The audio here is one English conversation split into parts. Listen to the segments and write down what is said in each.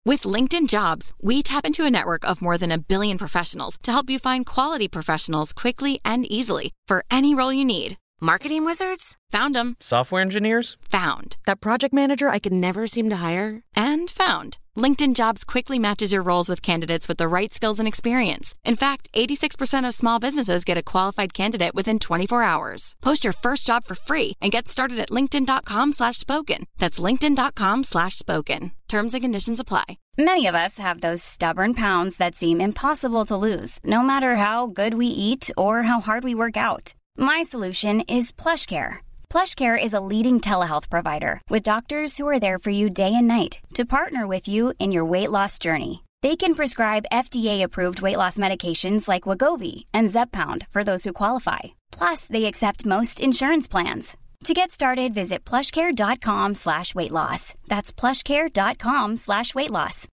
With LinkedIn Jobs, we tap into a network of more than 1 billion professionals to help you find quality professionals quickly and easily for any role you need. Marketing wizards? Found them. Software engineers? Found. That project manager I could never seem to hire? And found. LinkedIn Jobs quickly matches your roles with candidates with the right skills and experience. In fact, 86% of small businesses get a qualified candidate within 24 hours. Post your first job for free and get started at linkedin.com/spoken. That's linkedin.com/spoken. Terms and conditions apply. Many of us have those stubborn pounds that seem impossible to lose, no matter how good we eat or how hard we work out. My solution is PlushCare. PlushCare is a leading telehealth provider with doctors who are there for you day and night to partner with you in your weight loss journey. They can prescribe FDA-approved weight loss medications like Wegovy and Zepbound for those who qualify. Plus, they accept most insurance plans. To get started, visit plushcare.com/weightloss. That's plushcare.com/weightloss.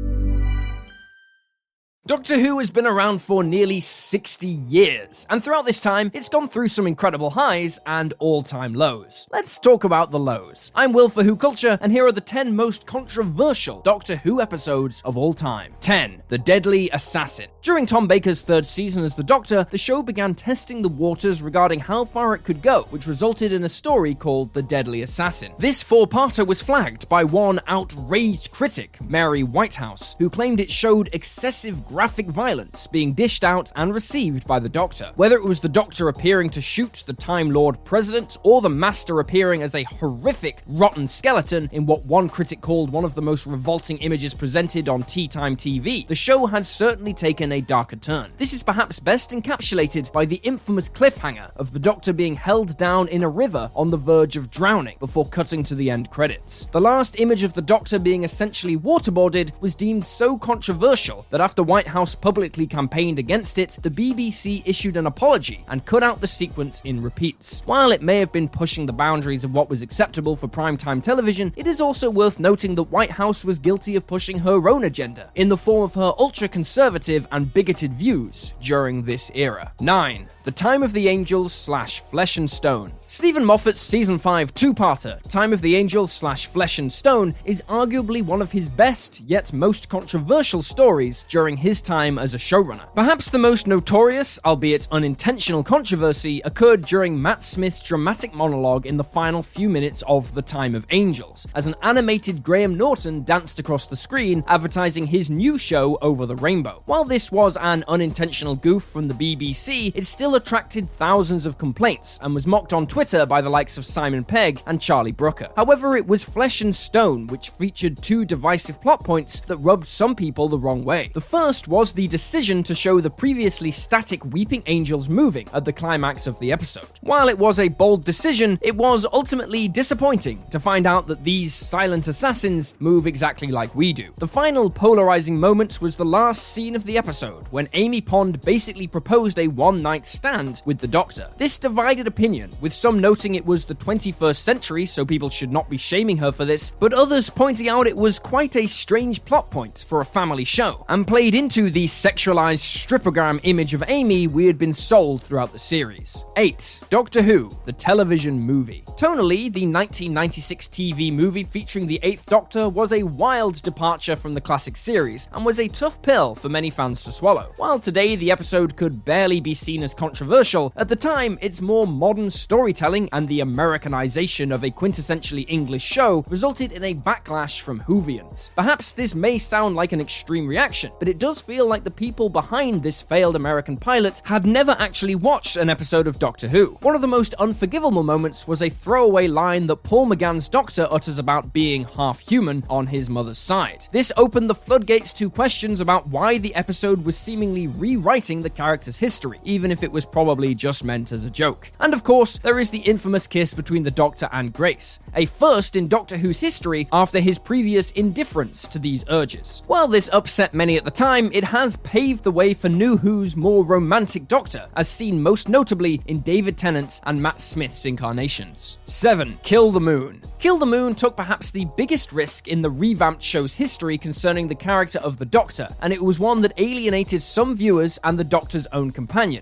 Doctor Who has been around for nearly 60 years, and throughout this time, it's gone through some incredible highs and all-time lows. Let's talk about the lows. I'm Will for Who Culture, and here are the 10 most controversial Doctor Who episodes of all time. 10. The Deadly Assassin. During Tom Baker's third season as the Doctor, the show began testing the waters regarding how far it could go, which resulted in a story called The Deadly Assassin. This four-parter was flagged by one outraged critic, Mary Whitehouse, who claimed it showed excessive graphic violence being dished out and received by the Doctor. Whether it was the Doctor appearing to shoot the Time Lord President, or the Master appearing as a horrific, rotten skeleton in what one critic called one of the most revolting images presented on tea time TV, the show had certainly taken a darker turn. This is perhaps best encapsulated by the infamous cliffhanger of the Doctor being held down in a river on the verge of drowning before cutting to the end credits. The last image of the Doctor being essentially waterboarded was deemed so controversial that after Whitehouse publicly campaigned against it, the BBC issued an apology and cut out the sequence in repeats. While it may have been pushing the boundaries of what was acceptable for primetime television, it is also worth noting that Whitehouse was guilty of pushing her own agenda in the form of her ultra-conservative and bigoted views during this era. 9. The Time of the Angels / Flesh and Stone. Stephen Moffat's Season 5 two-parter, Time of the Angels / Flesh and Stone, is arguably one of his best, yet most controversial stories during his time as a showrunner. Perhaps the most notorious, albeit unintentional controversy, occurred during Matt Smith's dramatic monologue in the final few minutes of The Time of Angels, as an animated Graham Norton danced across the screen, advertising his new show Over the Rainbow. While this was an unintentional goof from the BBC, it still attracted thousands of complaints and was mocked on Twitter by the likes of Simon Pegg and Charlie Brooker. However, it was Flesh and Stone which featured two divisive plot points that rubbed some people the wrong way. The first was the decision to show the previously static weeping angels moving at the climax of the episode. While it was a bold decision, it was ultimately disappointing to find out that these silent assassins move exactly like we do. The final polarizing moment was the last scene of the episode, when Amy Pond basically proposed a one-night stand with the Doctor. This divided opinion, with some noting it was the 21st century, so people should not be shaming her for this, but others pointing out it was quite a strange plot point for a family show, and played into the sexualized stripogram image of Amy we had been sold throughout the series. 8. Doctor Who, the television movie. Tonally, the 1996 TV movie featuring the 8th Doctor was a wild departure from the classic series, and was a tough pill for many fans to swallow. While today the episode could barely be seen as controversial, at the time its more modern storytelling and the Americanization of a quintessentially English show resulted in a backlash from Whovians. Perhaps this may sound like an extreme reaction, but it does feel like the people behind this failed American pilot had never actually watched an episode of Doctor Who. One of the most unforgivable moments was a throwaway line that Paul McGann's Doctor utters about being half human on his mother's side. This opened the floodgates to questions about why the episode was seemingly rewriting the character's history, even if it was probably just meant as a joke. And of course, there is the infamous kiss between the Doctor and Grace, a first in Doctor Who's history after his previous indifference to these urges. While this upset many at the time, it has paved the way for New Who's more romantic Doctor, as seen most notably in David Tennant's and Matt Smith's incarnations. 7. Kill the Moon. Kill the Moon took perhaps the biggest risk in the revamped show's history concerning the character of the Doctor, and it was one that alienated some viewers and the Doctor's own companion, Clara,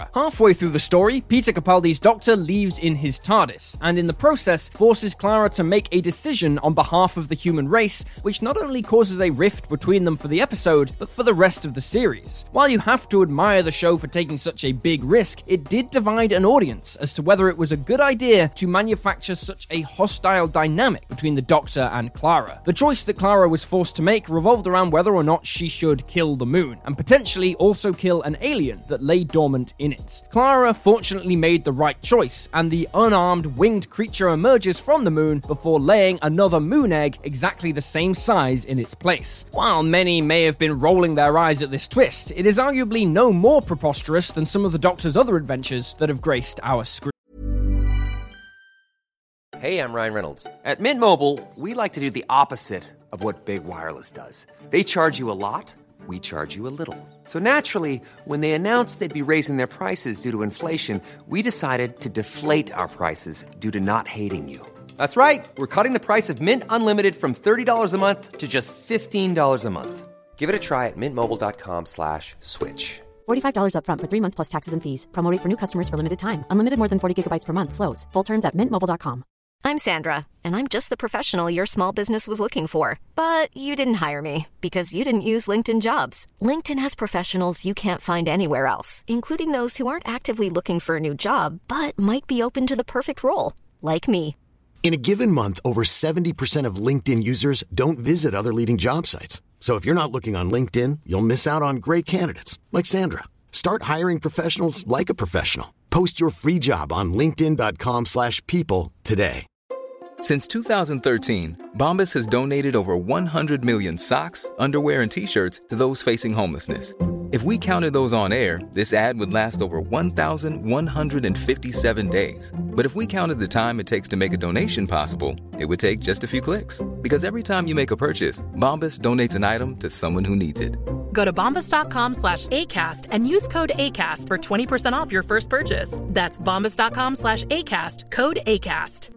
Clara. Halfway through the story, Peter Capaldi's Doctor leaves in his TARDIS, and in the process forces Clara to make a decision on behalf of the human race, which not only causes a rift between them for the episode, but for the rest of the series. While you have to admire the show for taking such a big risk, it did divide an audience as to whether it was a good idea to manufacture such a hostile dynamic between the Doctor and Clara. The choice that Clara was forced to make revolved around whether or not she should kill the moon, and potentially also kill an alien that lay dormant in it. Clara fortunately made the right choice, and the unarmed winged creature emerges from the moon before laying another moon egg exactly the same size in its place. While many may have been rolling their eyes at this twist, it is arguably no more preposterous than some of the Doctor's other adventures that have graced our screen. Hey, I'm Ryan Reynolds. At Mint Mobile, we like to do the opposite of what Big Wireless does. They charge you a lot, we charge you a little. So naturally, when they announced they'd be raising their prices due to inflation, we decided to deflate our prices due to not hating you. That's right. We're cutting the price of Mint Unlimited from $30 a month to just $15 a month. Give it a try at mintmobile.com/switch. $45 up front for 3 months plus taxes and fees. Promo rate for new customers for limited time. Unlimited more than 40 gigabytes per month. Slows full terms at mintmobile.com. I'm Sandra, and I'm just the professional your small business was looking for. But you didn't hire me because you didn't use LinkedIn Jobs. LinkedIn has professionals you can't find anywhere else, including those who aren't actively looking for a new job, but might be open to the perfect role, like me. In a given month, over 70% of LinkedIn users don't visit other leading job sites. So if you're not looking on LinkedIn, you'll miss out on great candidates like Sandra. Start hiring professionals like a professional. Post your free job on linkedin.com/people today. Since 2013, Bombas has donated over 100 million socks, underwear, and T-shirts to those facing homelessness. If we counted those on air, this ad would last over 1,157 days. But if we counted the time it takes to make a donation possible, it would take just a few clicks. Because every time you make a purchase, Bombas donates an item to someone who needs it. Go to bombas.com/ACAST and use code ACAST for 20% off your first purchase. That's bombas.com/ACAST, code ACAST.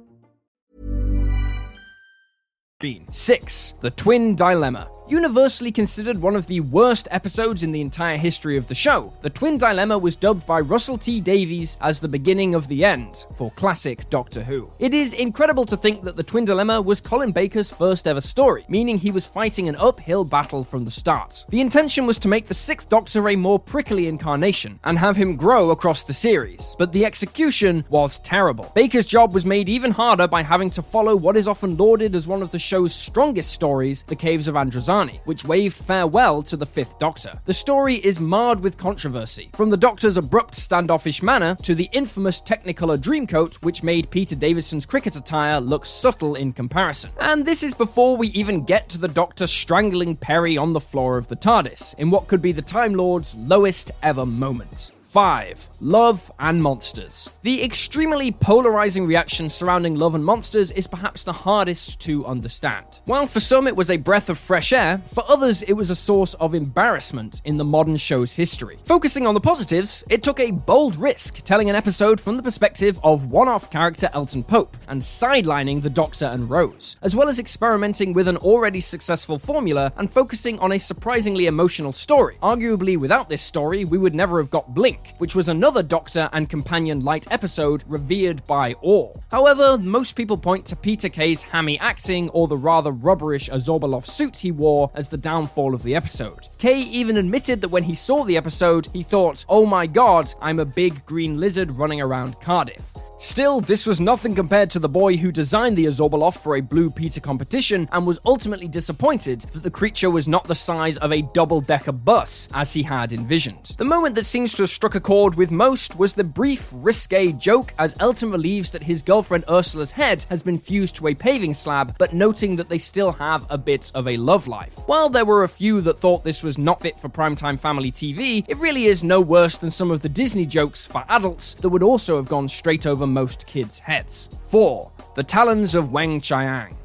6. The Twin Dilemma. Universally considered one of the worst episodes in the entire history of the show, The Twin Dilemma was dubbed by Russell T Davies as the beginning of the end for classic Doctor Who. It is incredible to think that The Twin Dilemma was Colin Baker's first ever story, meaning he was fighting an uphill battle from the start. The intention was to make the 6th Doctor a more prickly incarnation and have him grow across the series, but the execution was terrible. Baker's job was made even harder by having to follow what is often lauded as one of the show's strongest stories, The Caves of Androzani, which waved farewell to the 5th Doctor. The story is marred with controversy, from the Doctor's abrupt standoffish manner to the infamous Technicolor Dreamcoat, which made Peter Davison's cricket attire look subtle in comparison. And this is before we even get to the Doctor strangling Peri on the floor of the TARDIS, in what could be the Time Lord's lowest ever moment. 5. Love and Monsters. The extremely polarizing reaction surrounding Love and Monsters is perhaps the hardest to understand. While for some it was a breath of fresh air, for others it was a source of embarrassment in the modern show's history. Focusing on the positives, it took a bold risk telling an episode from the perspective of one-off character Elton Pope and sidelining the Doctor and Rose, as well as experimenting with an already successful formula and focusing on a surprisingly emotional story. Arguably without this story, we would never have got Blink, which was another Doctor and companion light episode revered by all. However, most people point to Peter Kay's hammy acting or the rather rubberish Azorbalov suit he wore as the downfall of the episode. Kay even admitted that when he saw the episode, he thought, "Oh my god, I'm a big green lizard running around Cardiff." Still, this was nothing compared to the boy who designed the Azorbalov for a Blue Peter competition and was ultimately disappointed that the creature was not the size of a double-decker bus, as he had envisioned. The moment that seems to have struck a chord with most was the brief, risque joke as Elton relieves that his girlfriend Ursula's head has been fused to a paving slab, but noting that they still have a bit of a love life. While there were a few that thought this was not fit for primetime family TV, it really is no worse than some of the Disney jokes for adults that would also have gone straight over most kids' heads. 4. The Talons of Weng Chiang.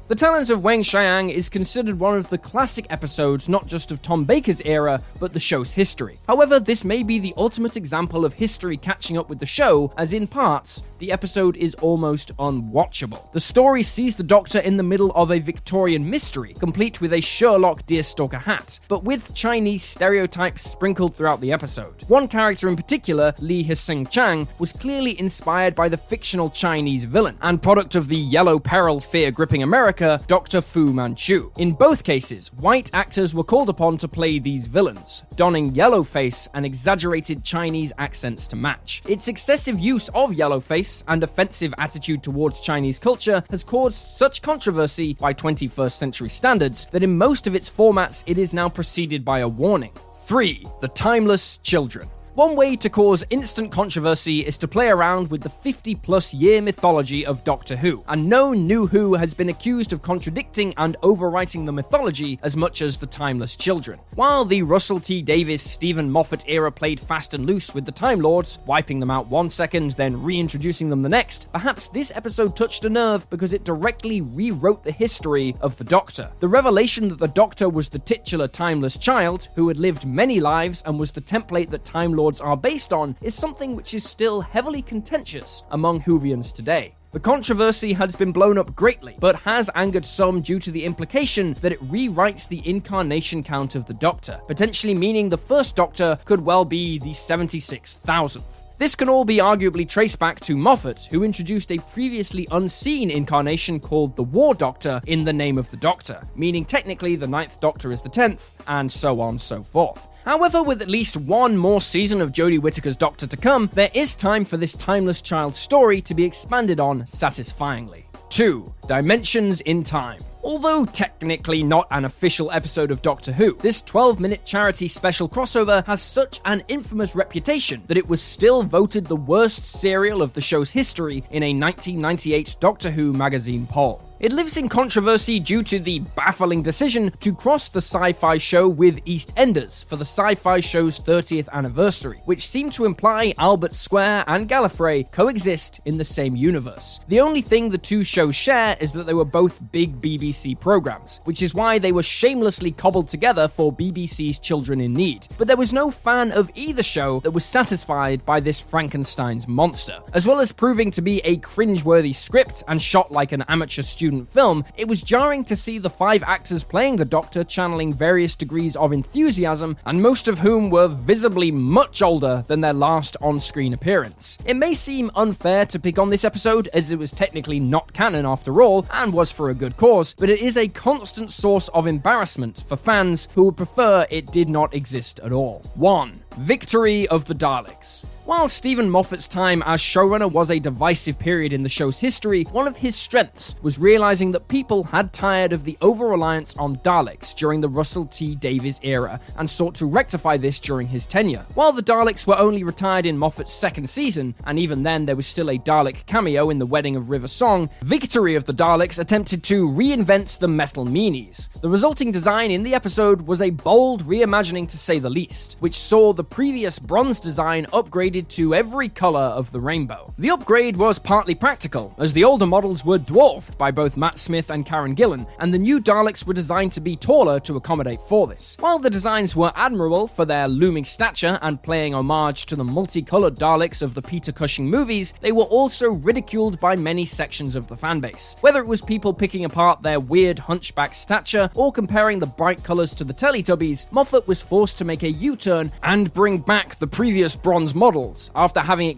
The Talents of Wang Xiang is considered one of the classic episodes not just of Tom Baker's era, but the show's history. However, this may be the ultimate example of history catching up with the show, as in parts, the episode is almost unwatchable. The story sees the Doctor in the middle of a Victorian mystery, complete with a Sherlock deerstalker hat, but with Chinese stereotypes sprinkled throughout the episode. One character in particular, Li Hsing Chang, was clearly inspired by the fictional Chinese villain, and product of the Yellow Peril fear-gripping America, Dr. Fu Manchu. In both cases, white actors were called upon to play these villains, donning yellowface and exaggerated Chinese accents to match. Its excessive use of yellowface and offensive attitude towards Chinese culture has caused such controversy by 21st century standards that in most of its formats it is now preceded by a warning. 3. The Timeless Children. One way to cause instant controversy is to play around with the 50-plus year mythology of Doctor Who, and no new Who has been accused of contradicting and overwriting the mythology as much as the Timeless Children. While the Russell T Davies, Stephen Moffat era played fast and loose with the Time Lords, wiping them out 1 second, then reintroducing them the next, perhaps this episode touched a nerve because it directly rewrote the history of the Doctor. The revelation that the Doctor was the titular Timeless Child, who had lived many lives and was the template that Time Lords are based on, is something which is still heavily contentious among Whovians today. The controversy has been blown up greatly, but has angered some due to the implication that it rewrites the incarnation count of the Doctor, potentially meaning the first Doctor could well be the 76,000th. This can all be arguably traced back to Moffat, who introduced a previously unseen incarnation called the War Doctor in the name of the Doctor, meaning technically the 9th Doctor is the 10th, and so on and so forth. However, with at least one more season of Jodie Whittaker's Doctor to come, there is time for this Timeless Child story to be expanded on satisfyingly. 2. Dimensions in Time. Although technically not an official episode of Doctor Who, this 12-minute charity special crossover has such an infamous reputation that it was still voted the worst serial of the show's history in a 1998 Doctor Who magazine poll. It lives in controversy due to the baffling decision to cross the sci-fi show with EastEnders for the sci-fi show's 30th anniversary, which seemed to imply Albert Square and Gallifrey coexist in the same universe. The only thing the two shows share is that they were both big BBC programs, which is why they were shamelessly cobbled together for BBC's Children in Need. But there was no fan of either show that was satisfied by this Frankenstein's monster. As well as proving to be a cringeworthy script and shot like an amateur student film, it was jarring to see the 5 actors playing the Doctor channeling various degrees of enthusiasm, and most of whom were visibly much older than their last on-screen appearance. It may seem unfair to pick on this episode, as it was technically not canon after all, and was for a good cause, but it is a constant source of embarrassment for fans who would prefer it did not exist at all. 1. Victory of the Daleks. While Stephen Moffat's time as showrunner was a divisive period in the show's history, one of his strengths was realizing that people had tired of the over-reliance on Daleks during the Russell T Davies era and sought to rectify this during his tenure. While the Daleks were only retired in Moffat's second season, and even then there was still a Dalek cameo in The Wedding of River Song, Victory of the Daleks attempted to reinvent the metal meanies. The resulting design in the episode was a bold reimagining to say the least, which saw the previous bronze design upgraded to every color of the rainbow. The upgrade was partly practical, as the older models were dwarfed by both Matt Smith and Karen Gillan, and the new Daleks were designed to be taller to accommodate for this. While the designs were admirable for their looming stature and playing homage to the multicolored Daleks of the Peter Cushing movies, they were also ridiculed by many sections of the fanbase. Whether it was people picking apart their weird hunchback stature or comparing the bright colors to the Teletubbies, Moffat was forced to make a U-turn and bring back the previous bronze models after having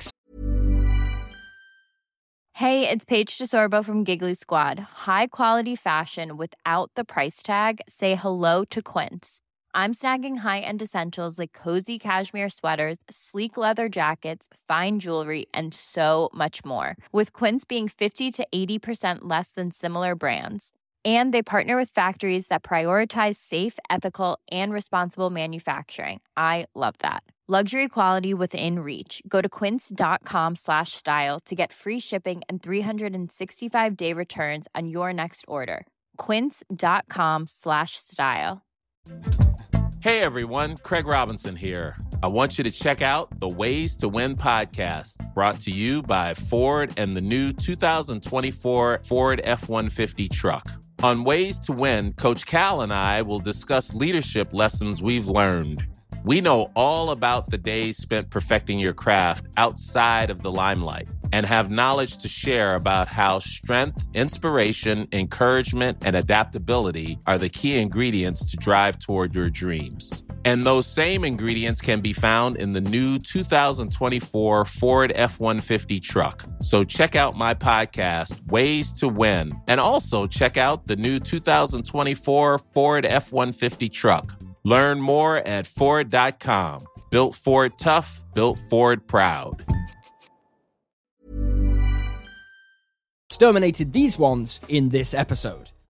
Hey, it's Paige DeSorbo from Giggly Squad. High quality fashion without the price tag. Say hello to Quince. I'm snagging high-end essentials like cozy cashmere sweaters, sleek leather jackets, fine jewelry, and so much more. With Quince being 50 to 80% less than similar brands. And they partner with factories that prioritize safe, ethical, and responsible manufacturing. I love that. Luxury quality within reach. Go to quince.com/style to get free shipping and 365-day returns on your next order. Quince.com/style. Hey everyone, Craig Robinson here. I want you to check out the Ways to Win podcast, brought to you by Ford and the new 2024 Ford F-150 truck. On Ways to Win, Coach Cal and I will discuss leadership lessons we've learned. We know all about the days spent perfecting your craft outside of the limelight and have knowledge to share about how strength, inspiration, encouragement, and adaptability are the key ingredients to drive toward your dreams. And those same ingredients can be found in the new 2024 Ford F-150 truck. So check out my podcast, Ways to Win, and also check out the new 2024 Ford F-150 truck. Learn more at Ford.com. Built Ford tough, built Ford proud. Exterminated these ones in this episode.